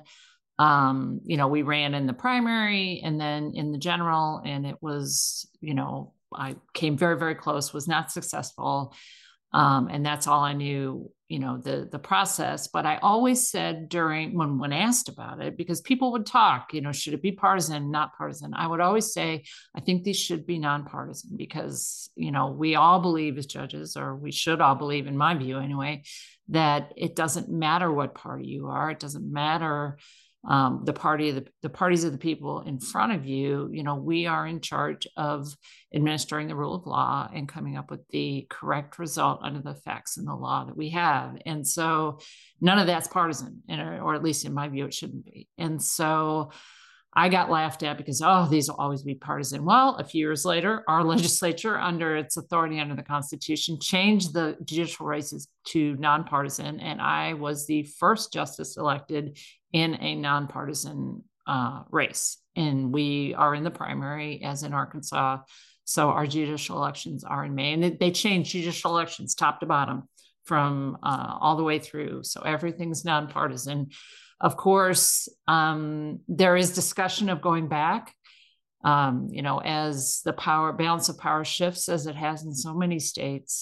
we ran in the primary and then in the general, and it was, I came very, very close, was not successful. And that's all I knew, the process. But I always said when asked about it, because people would talk, should it be partisan, not partisan? I would always say, I think these should be nonpartisan because, we all believe as judges, or we should all believe, in my view anyway, that it doesn't matter what party you are. It doesn't matter the parties of the people in front of you. We are in charge of administering the rule of law and coming up with the correct result under the facts and the law that we have. And so none of that's partisan, or at least in my view, it shouldn't be. And so I got laughed at because, these will always be partisan. Well, a few years later, our legislature, under its authority under the Constitution, changed the judicial races to nonpartisan. And I was the first justice elected in a nonpartisan race. And we are in the primary, as in Arkansas. So our judicial elections are in May. And they changed judicial elections top to bottom from all the way through. So everything's nonpartisan. Of course, there is discussion of going back, as the balance of power shifts, as it has in so many states.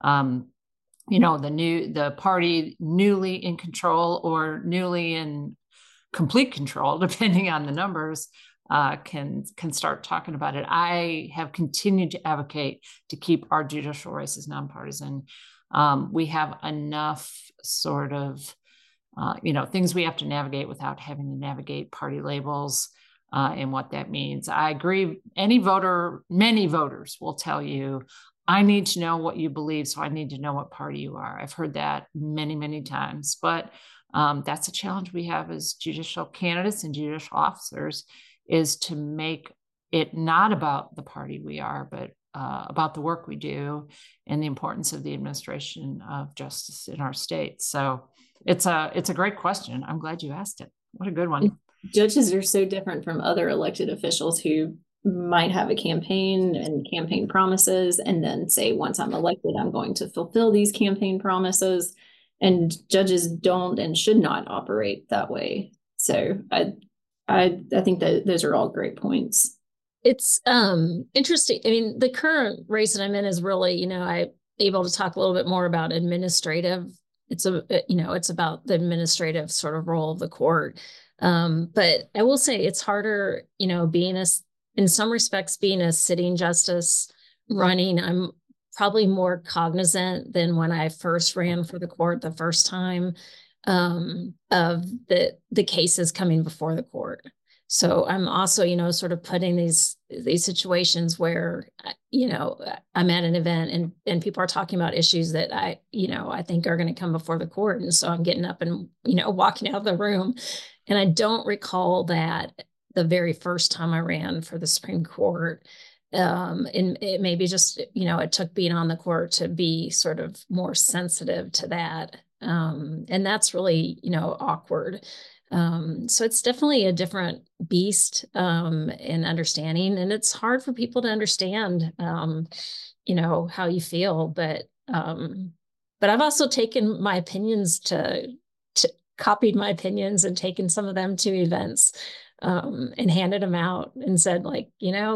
The party newly in control or newly in complete control, depending on the numbers, can start talking about it. I have continued to advocate to keep our judicial races nonpartisan. We have enough sort of things we have to navigate without having to navigate party labels and what that means. I agree. Many voters will tell you, I need to know what you believe, so I need to know what party you are. I've heard that many, many times, but that's a challenge we have as judicial candidates and judicial officers, is to make it not about the party we are, but about the work we do and the importance of the administration of justice in our state. So it's a great question. I'm glad you asked it. What a good one. Judges are so different from other elected officials who might have a campaign and campaign promises, and then say, once I'm elected, I'm going to fulfill these campaign promises. And judges don't and should not operate that way. So I think that those are all great points. It's interesting. I mean, the current race that I'm in is really, I'm able to talk a little bit more about administrative. It's about the administrative sort of role of the court. But I will say it's harder, in some respects, being a sitting justice running. I'm probably more cognizant than when I first ran for the court the first time of the cases coming before the court. So I'm also, sort of putting these situations where, I'm at an event and people are talking about issues that I think are going to come before the court. And so I'm getting up and, walking out of the room. And I don't recall that the very first time I ran for the Supreme Court. And it maybe just, it took being on the court to be sort of more sensitive to that. And that's really, awkward. So it's definitely a different beast in understanding, and it's hard for people to understand, how you feel. But I've also taken my opinions copied my opinions and taken some of them to events and handed them out and said, like,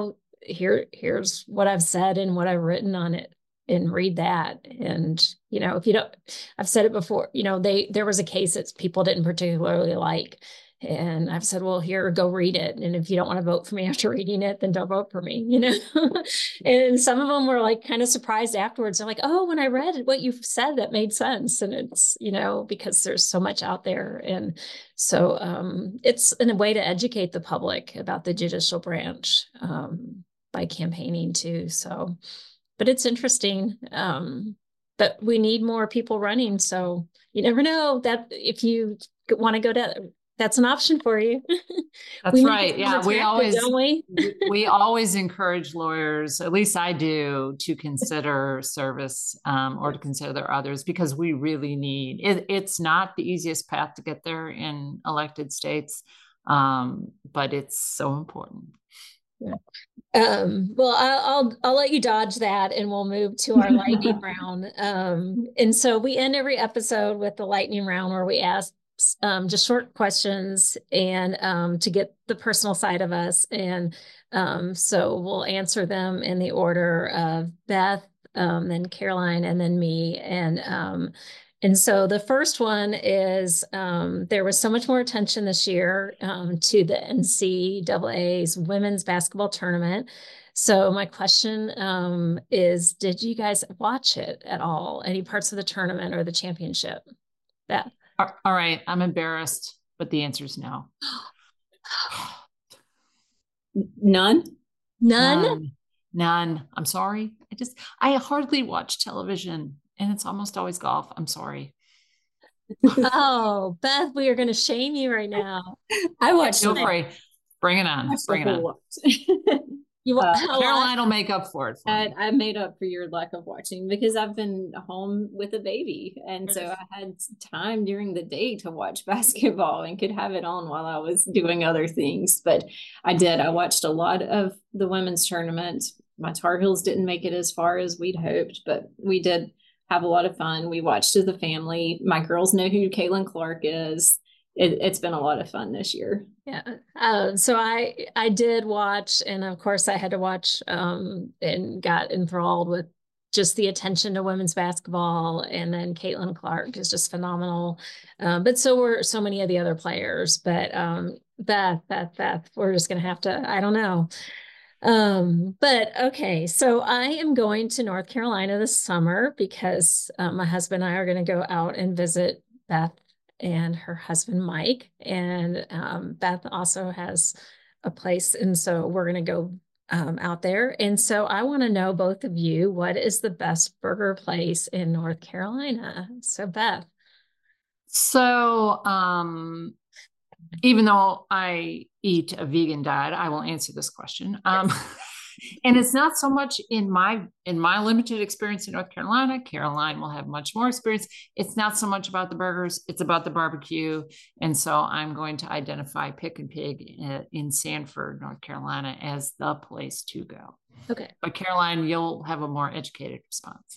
here's what I've said and what I've written on it, and read that. And, if you don't, I've said it before, there was a case that people didn't particularly like. And I've said, well, here, go read it. And if you don't want to vote for me after reading it, then don't vote for me, And some of them were like kind of surprised afterwards. They're like, oh, when I read what you said, that made sense. And it's, because there's so much out there. And so it's in a way to educate the public about the judicial branch by campaigning too. So, but it's interesting. But we need more people running. So you never know that if you want to go to, that's an option for you. That's right. Yeah. We always encourage lawyers, at least I do, to consider service or to consider others, because we really need it. It's not the easiest path to get there in elected states, but it's so important. Yeah. Well, I'll let you dodge that, and we'll move to our lightning round. And so we end every episode with the lightning round, where we ask just short questions and to get the personal side of us. And so we'll answer them in the order of Beth, then Caroline, and then me. And so the first one is there was so much more attention this year to the NCAA's women's basketball tournament. So my question is, did you guys watch it at all? Any parts of the tournament or the championship? Yeah. All right. I'm embarrassed, but the answer is no. None? None. I'm sorry. I hardly watch television, and it's almost always golf. I'm sorry. Oh, Beth, we are going to shame you right now. I watched Feel free. Bring it on. Bring it on. Caroline will make up for it. I made up for your lack of watching because I've been home with a baby. And so I had time during the day to watch basketball and could have it on while I was doing other things. But I did. I watched a lot of the women's tournament. My Tar Heels didn't make it as far as we'd hoped, but we did have a lot of fun. We watched as a family. My girls know who Caitlin Clark is. It's been a lot of fun this year. Yeah. So I did watch, and of course I had to watch and got enthralled with just the attention to women's basketball. And then Caitlin Clark is just phenomenal. But so were so many of the other players. But Beth, we're just going to have to, I don't know. But okay, so I am going to North Carolina this summer because my husband and I are going to go out and visit Beth and her husband, Mike. And Beth also has a place. And so we're going to go out there. And so I want to know, both of you, what is the best burger place in North Carolina? So Beth. So even though I eat a vegan diet, I will answer this question. And it's not so much in my limited experience in North Carolina. Caroline will have much more experience. It's not so much about the burgers, it's about the barbecue. And so I'm going to identify Pick and Pig in Sanford, North Carolina as the place to go. Okay. But Caroline, you'll have a more educated response.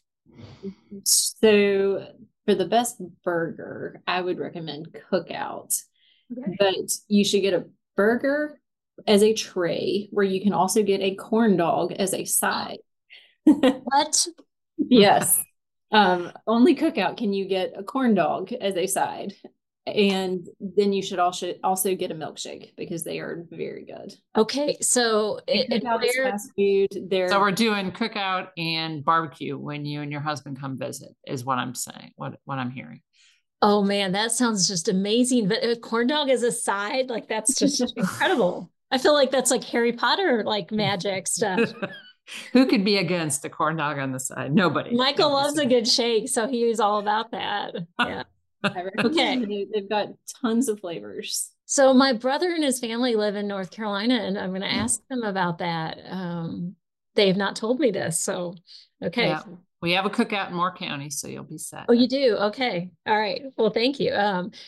So for the best burger, I would recommend Cookout. Okay. But you should get a burger as a tray where you can also get a corn dog as a side. What? Yes. Only Cookout can you get a corn dog as a side. And then you should also get a milkshake because they are very good. Okay. So fast food. So we're doing Cookout and barbecue when you and your husband come visit is what I'm saying, what I'm hearing. Oh man, that sounds just amazing. But a corn dog as a side, like that's just incredible. I feel like that's like Harry Potter, like magic stuff. Who could be against a corn dog on the side? Nobody. Michael loves a good shake, so he's all about that. Yeah. Okay. They've got tons of flavors. So my brother and his family live in North Carolina, and I'm going to ask them about that. They've not told me this, so okay. Yeah. We have a Cookout in Moore County, so you'll be set. Oh, you do? Okay. All right. Well, thank you.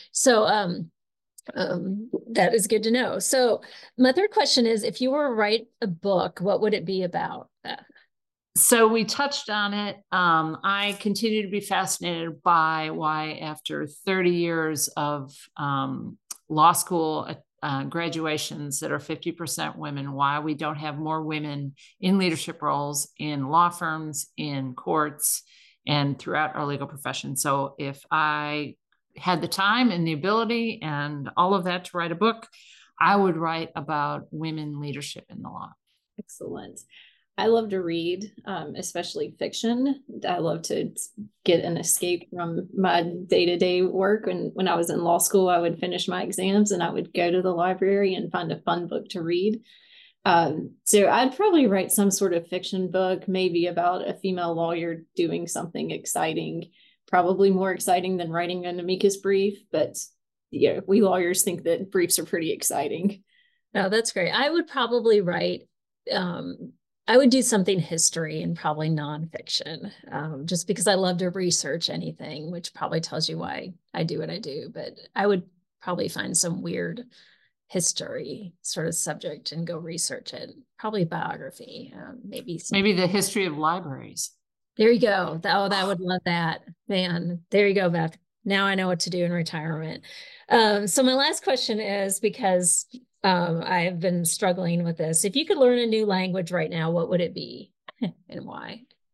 That is good to know. So my third question is, if you were to write a book, what would it be about? So we touched on it. I continue to be fascinated by why, after 30 years of law school graduations that are 50% women, why we don't have more women in leadership roles in law firms, in courts, and throughout our legal profession. So if I had the time and the ability and all of that to write a book, I would write about women leadership in the law. Excellent. I love to read, especially fiction. I love to get an escape from my day-to-day work. And when I was in law school, I would finish my exams and I would go to the library and find a fun book to read. So I'd probably write some sort of fiction book, maybe about a female lawyer doing something exciting, probably more exciting than writing an amicus brief. But yeah, we lawyers think that briefs are pretty exciting. No, that's great. I would probably write I would do something history and probably nonfiction, just because I love to research anything, which probably tells you why I do what I do. But I would probably find some weird history sort of subject and go research it. Probably biography, maybe the history of libraries. There you go. Oh, I would love that, man. There you go, Beth. Now I know what to do in retirement. So my last question is, because I've been struggling with this. If you could learn a new language right now, what would it be and why?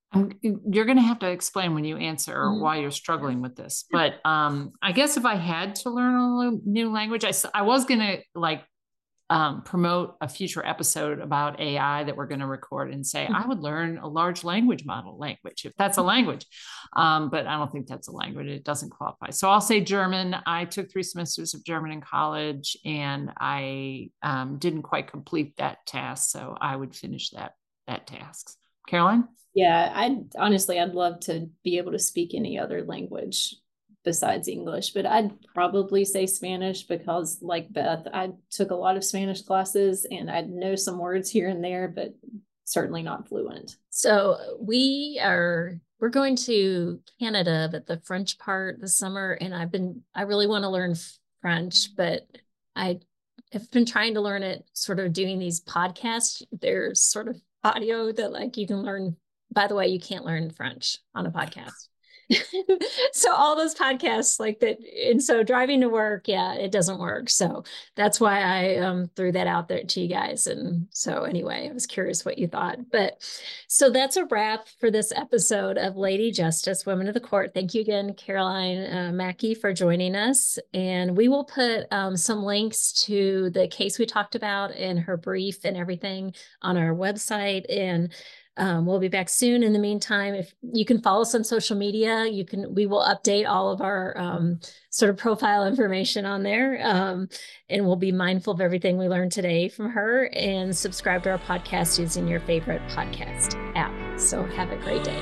You're going to have to explain when you answer why you're struggling with this. But I guess if I had to learn a new language, I was going to promote a future episode about AI that we're going to record and say, I would learn a large language model language, if that's a language. But I don't think that's a language. It doesn't qualify. So I'll say German. I took 3 semesters of German in college, and I didn't quite complete that task. So I would finish that task. Caroline? Yeah, I'd love to be able to speak any other language besides English, but I'd probably say Spanish because, like Beth, I took a lot of Spanish classes and I know some words here and there, but certainly not fluent. So we're going to Canada, but the French part this summer, and I really want to learn French, but I have been trying to learn it sort of doing these podcasts. There's sort of audio that you can learn. By the way, you can't learn French on a podcast. So all those podcasts like that. And so driving to work, it doesn't work. So that's why I threw that out there to you guys. And so anyway, I was curious what you thought. But so that's a wrap for this episode of Lady Justice, Women of the Court. Thank you again, Caroline Mackey, for joining us. And we will put some links to the case we talked about and her brief and everything on our website. And we'll be back soon. In the meantime, if you can follow us on social media, we will update all of our sort of profile information on there. And we'll be mindful of everything we learned today from her, and subscribe to our podcast using your favorite podcast app. So have a great day.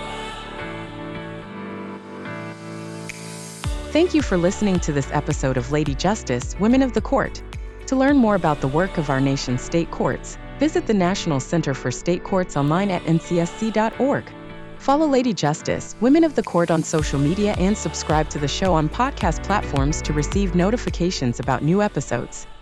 Thank you for listening to this episode of Lady Justice, Women of the Court. To learn more about the work of our nation's state courts, visit the National Center for State Courts online at ncsc.org. Follow Lady Justice, Women of the Court on social media, and subscribe to the show on podcast platforms to receive notifications about new episodes.